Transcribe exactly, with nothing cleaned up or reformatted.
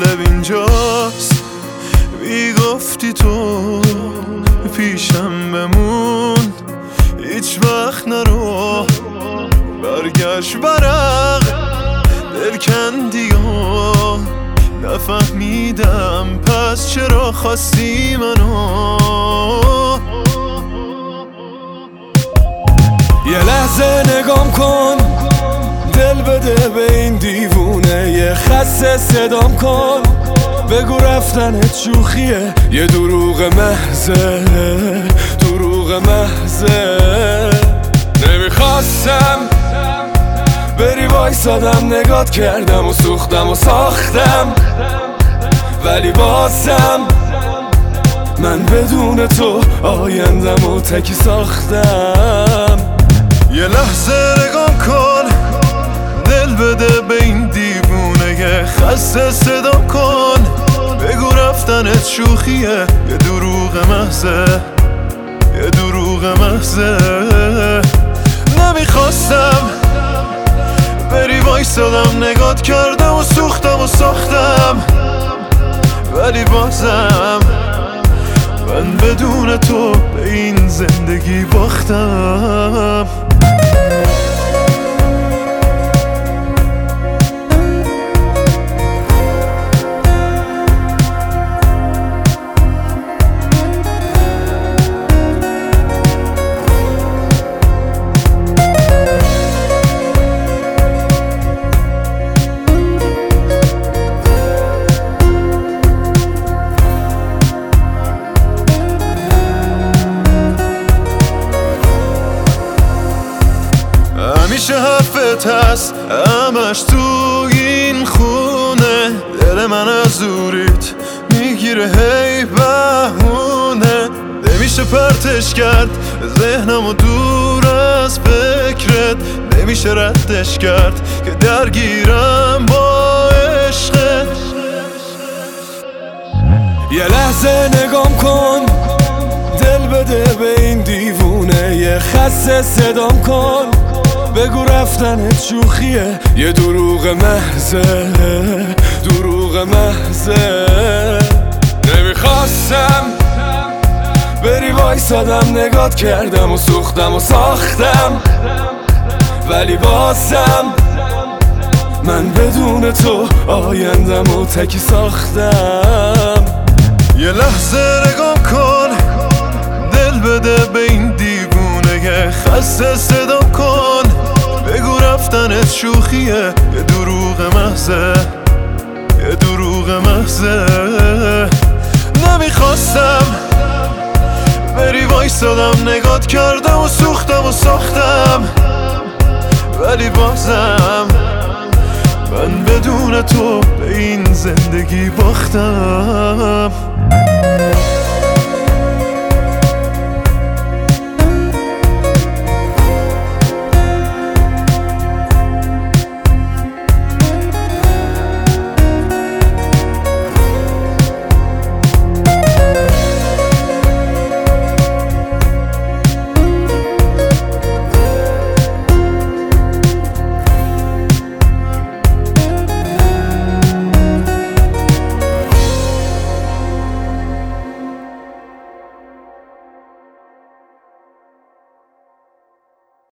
قالب اینجاست، بی گفتی تو پیشم بمون، هیچ وقت نرو برگشت برق دل کندی و نفهمیدم پس چرا خواستی منو. یه لحظه نگام کن، دل بده به این دیوونه، یه خسته صدام کن، بگو رفتنت شوخیه، یه دروغ محضه، دروغ محضه. نمیخواستم بری وایسادم، نگات کردم و سوختم و ساختم، ولی بازم من بدون تو آیندم و تکی ساختم. یه لحظه نگام کن، دل بده به این دیوونه، یه خسته صدا کن، بگو رفتنت شوخیه، یه دروغ محضه، یه دروغ محضه. نمیخواستم بری وایسادم، نگات کردم و سوختم و ساختم، ولی بازم من بدون تو به این زندگی باختم. همیشه حرفت هست همش تو این خونه، دل من از دوریت میگیره هی بهونه، نمیشه پرتش کرد ذهنمو دور از فکرت، نمیشه ردش کرد که درگیرم با عشقت. یه لحظه نگام کن، دل بده به این دیوونه، یه خسته صدام کن، بگو رفتنت شوخیه، یه دروغ محضه، دروغ محضه. نمیخواستم بری وایسادم، نگات کردم و سوختم و ساختم، ولی بازم من بدون تو آیندم و تکی ساختم. یه لحظه نگام کن، دل بده به این دیوونه، یه خسته صدا کن، بگو رفتنت شوخیه، یه دروغ محضه، یه دروغ محضه. نمیخواستم بری وایسادم، نگات کردم و سوختم و ساختم، ولی بازم من بدون تو به این زندگی باختم.